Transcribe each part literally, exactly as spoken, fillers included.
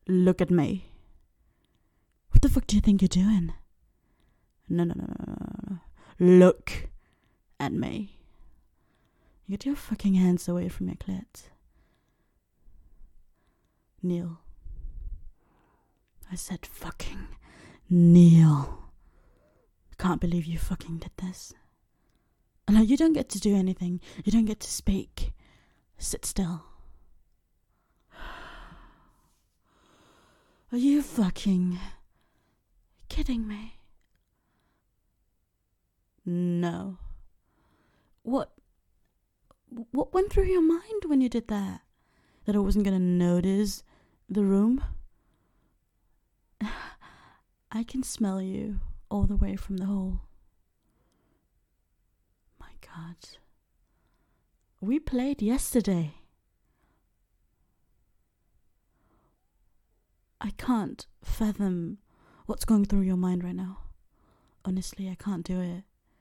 Look at me. What the fuck do you think you're doing? No, no, no, no, no, no. Look at me. Get your fucking hands away from your clit. Kneel. I said fucking kneel. Can't believe you fucking did this. No, you don't get to do anything. You don't get to speak. Sit still. Are you fucking kidding me? No. What? What went through your mind when you did that? That I wasn't gonna notice the room? I can smell you all the way from the hall. My God. We played yesterday. I can't fathom what's going through your mind right now. Honestly, I can't do it.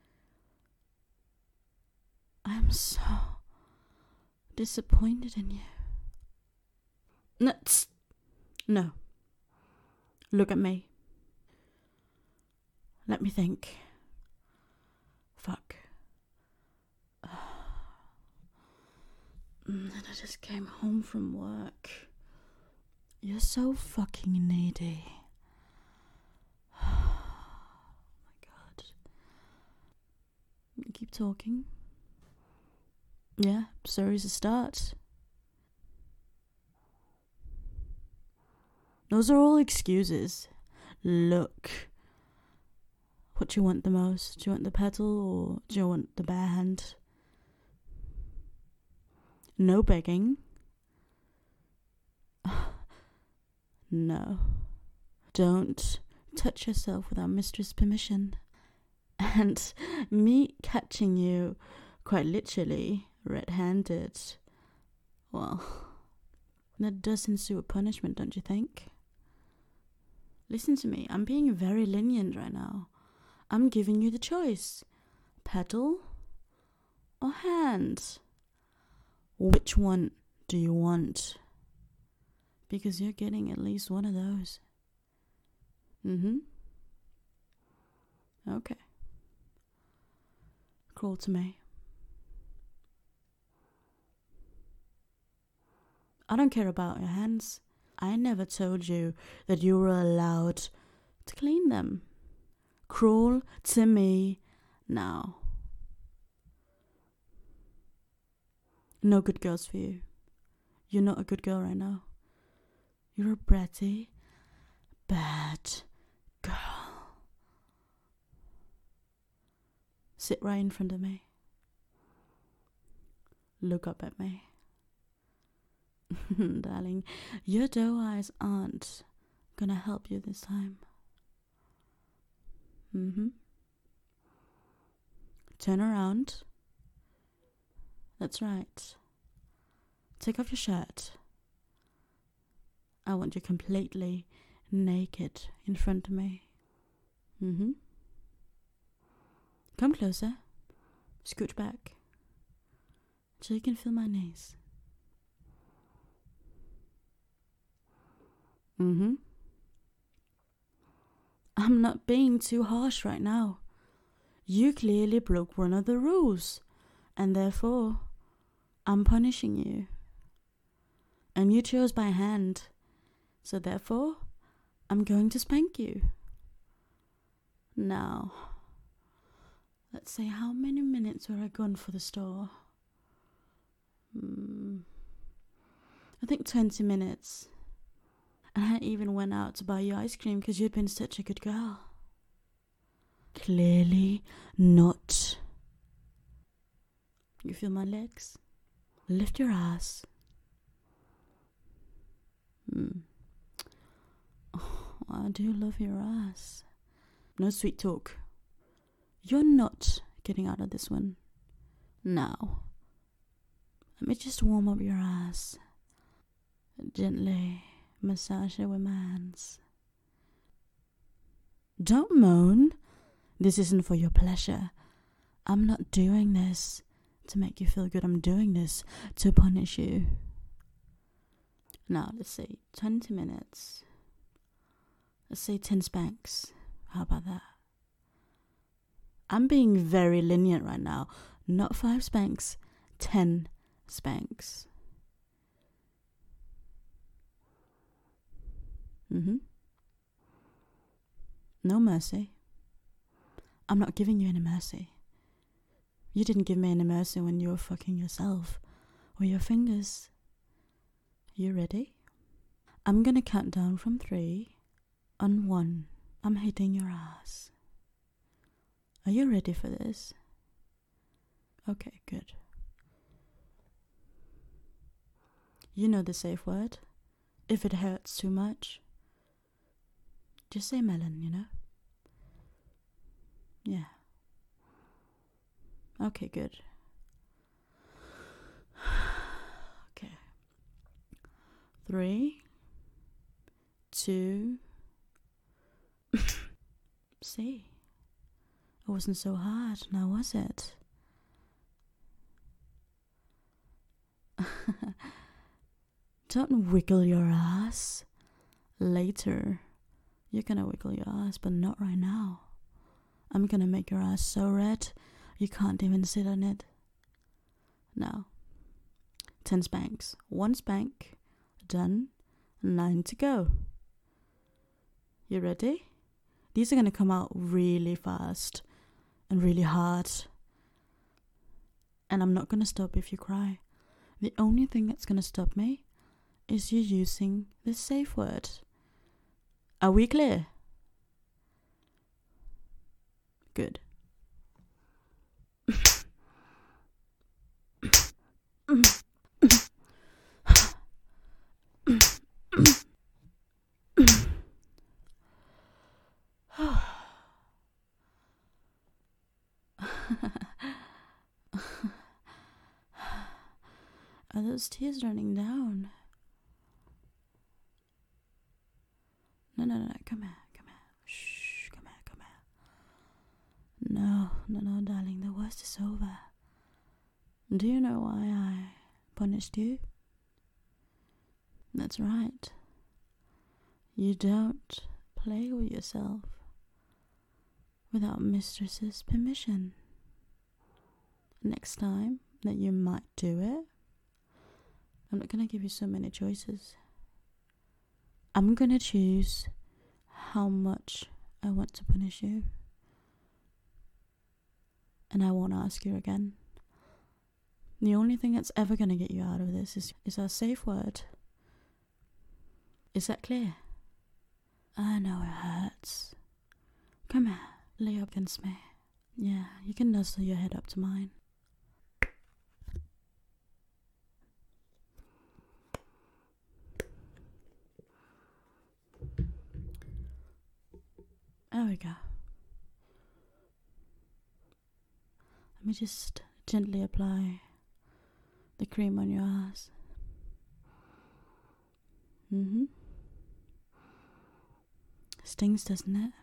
I am so disappointed in you. No, tss. No. Look at me. Let me think. Fuck. Uh, and I just came home from work. You're so fucking needy. Oh my God. Keep talking. Yeah, sorry's a start. Those are all excuses. Look. What do you want the most? Do you want the petal or do you want the bare hand? No begging. No. Don't touch yourself without mistress' permission. And me catching you, quite literally, red-handed, well, that does ensue a punishment, don't you think? Listen to me, I'm being very lenient right now. I'm giving you the choice. Petal or hand? Which one do you want? Because you're getting at least one of those. Mm-hmm. Okay. Crawl to me. I don't care about your hands. I never told you that you were allowed to clean them. Crawl to me now. No good girls for you. You're not a good girl right now. You're a bratty, bad girl. Sit right in front of me. Look up at me. Darling, your doe eyes aren't gonna help you this time. Mm-hmm. Turn around. That's right. Take off your shirt. I want you completely naked in front of me. Mm-hmm. Come closer. Scooch back. So you can feel my knees. Mm-hmm. I'm not being too harsh right now. You clearly broke one of the rules, and therefore, I'm punishing you. And you chose by hand, so therefore, I'm going to spank you. Now, let's see, how many minutes were I gone for the store? Hmm, I think twenty minutes. And I even went out to buy you ice cream because you'd been such a good girl. Clearly not. You feel my legs? Lift your ass. Hmm. Oh, I do love your ass. No sweet talk. You're not getting out of this one. Now, let me just warm up your ass. Gently massage it with my hands. Don't moan. This isn't for your pleasure. I'm not doing this to make you feel good. I'm doing this to punish you. Now, let's say twenty minutes. Let's say ten spanks. How about that? I'm being very lenient right now. Not five spanks, ten spanks. Mm-hmm. No mercy. I'm not giving you any mercy. You didn't give me any mercy when you were fucking yourself or your fingers. You ready? I'm gonna count down from three. On one, I'm hitting your ass. Are you ready for this? Okay, good. You know the safe word. If it hurts too much, just say melon, you know? Yeah. Okay, good. Okay. Three, two, see, it wasn't so hard, now was it? Don't wiggle your ass. Later, you're gonna wiggle your ass, but not right now. I'm gonna make your ass so red, you can't even sit on it. Now, ten spanks. One spank, done, nine to go. You ready? These are gonna come out really fast and really hard. And I'm not gonna stop if you cry. The only thing that's gonna stop me is you using the safe word. Are we clear? Good. Are those tears running down? No, no, no, no, come here, come here. Shh, come here, come here. No, no, no, darling, the worst is over. Do you know why I punished you? That's right. You don't play with yourself without mistress's permission. Next time that you might do it, I'm not going to give you so many choices. I'm going to choose how much I want to punish you. And I won't ask you again. The only thing that's ever going to get you out of this is, is our safe word. Is that clear? I know it hurts. Come here, lay up against me. Yeah, you can nuzzle your head up to mine. There we go. Let me just gently apply the cream on your ass. Mm-hmm. Stings, doesn't it?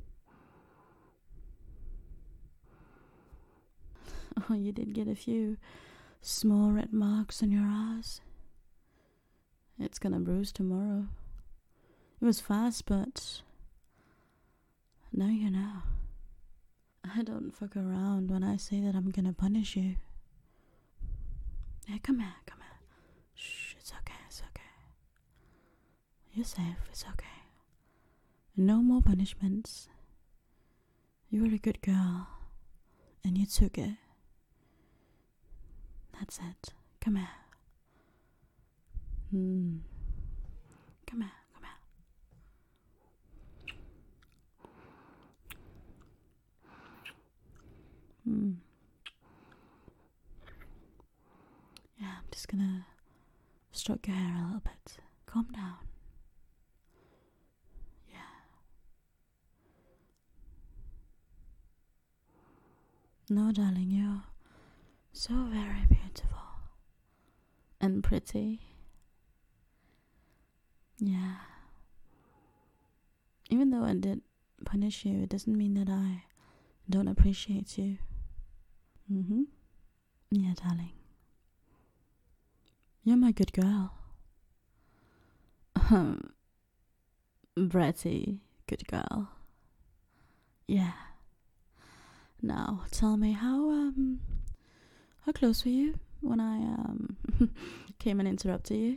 Oh, you did get a few small red marks on your ass. It's gonna bruise tomorrow. It was fast, but now you know. I don't fuck around when I say that I'm gonna punish you. Hey, come here, come here. Shh, it's okay, it's okay. You're safe, it's okay. No more punishments. You were a good girl, and you took it. That's it. Come here. Hmm. Come here, come here. Hmm. Yeah, I'm just gonna stroke your hair a little bit. Calm down. Yeah. No, darling, you're so very beautiful and pretty. Yeah. Even though I did punish you, it doesn't mean that I don't appreciate you. Mm-hmm. Yeah, darling. You're my good girl. Bratty, good girl. Yeah. Now tell me how um how close were you when I um came and interrupted you?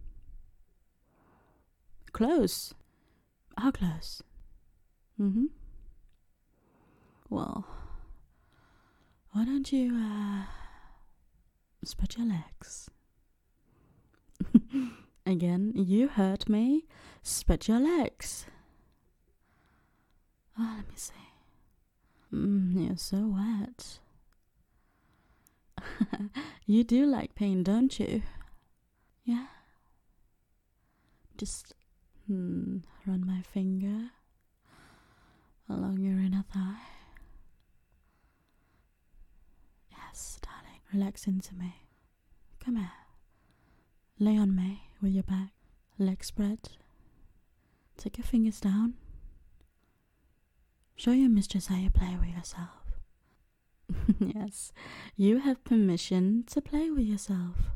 Close? How close? Mm-hmm. Well, why don't you uh spread your legs? Again, you heard me. Spread your legs. Oh, let me see. Mm, you're so wet. You do like pain, don't you? Yeah. Just hmm, run my finger along your inner thigh. Yes, darling. Relax into me. Come here. Lay on me with your back, legs spread. Take your fingers down. Show your mistress how you play with yourself. Yes, you have permission to play with yourself.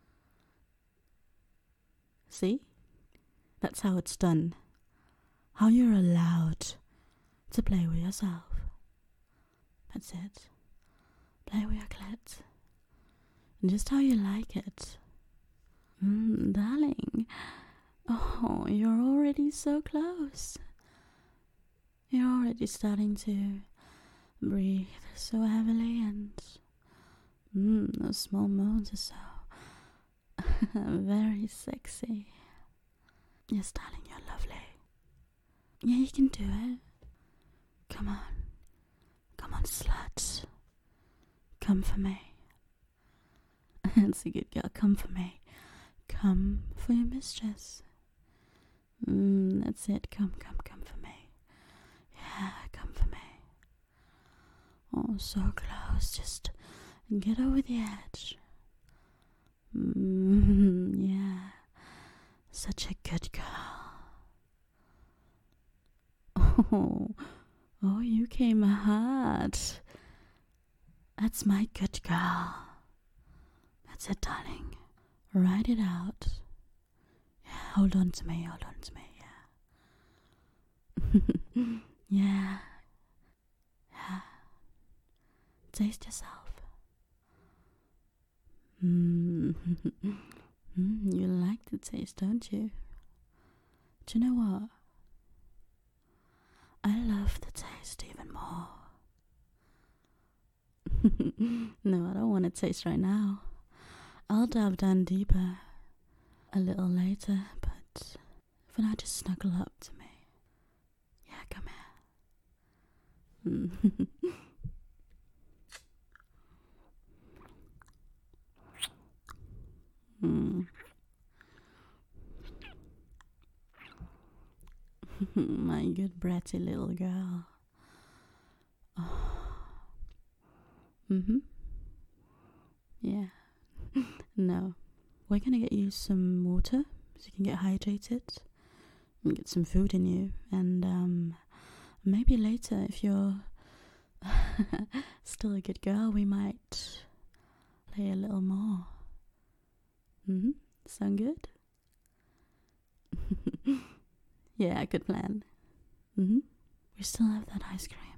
See? That's how it's done. How you're allowed to play with yourself. That's it. Play with your clit. Just how you like it. Mm, darling. Oh, you're already so close. You're already starting to breathe so heavily, and mm, those small moans are so very sexy. Yes, darling, you're lovely. Yeah, you can do it. Come on. Come on, slut. Come for me. That's a good girl. Come for me. Come for your mistress. Mm, that's it. Come, come, come for me. Yeah, come for me. Oh, so close. Just get over the edge. Mm, yeah. Such a good girl. Oh, oh, you came hard. That's my good girl. That's it, darling. Ride it out. Yeah, hold on to me, hold on to me, yeah. Yeah. Yeah. Taste yourself. Mm. Mm, you like the taste, don't you? Do you know what? I love the taste even more. No, I don't want to taste right now. I'll dive down deeper a little later, but for now, just snuggle up to me. Yeah, come here. Mm. My good bratty little girl. Oh. Mm-hmm. Yeah. No. We're gonna get you some water so you can get hydrated and get some food in you, and um maybe later, if you're still a good girl, we might play a little more. Mm-hmm. Sound good? Yeah, good plan. Mm-hmm. We still have that ice cream.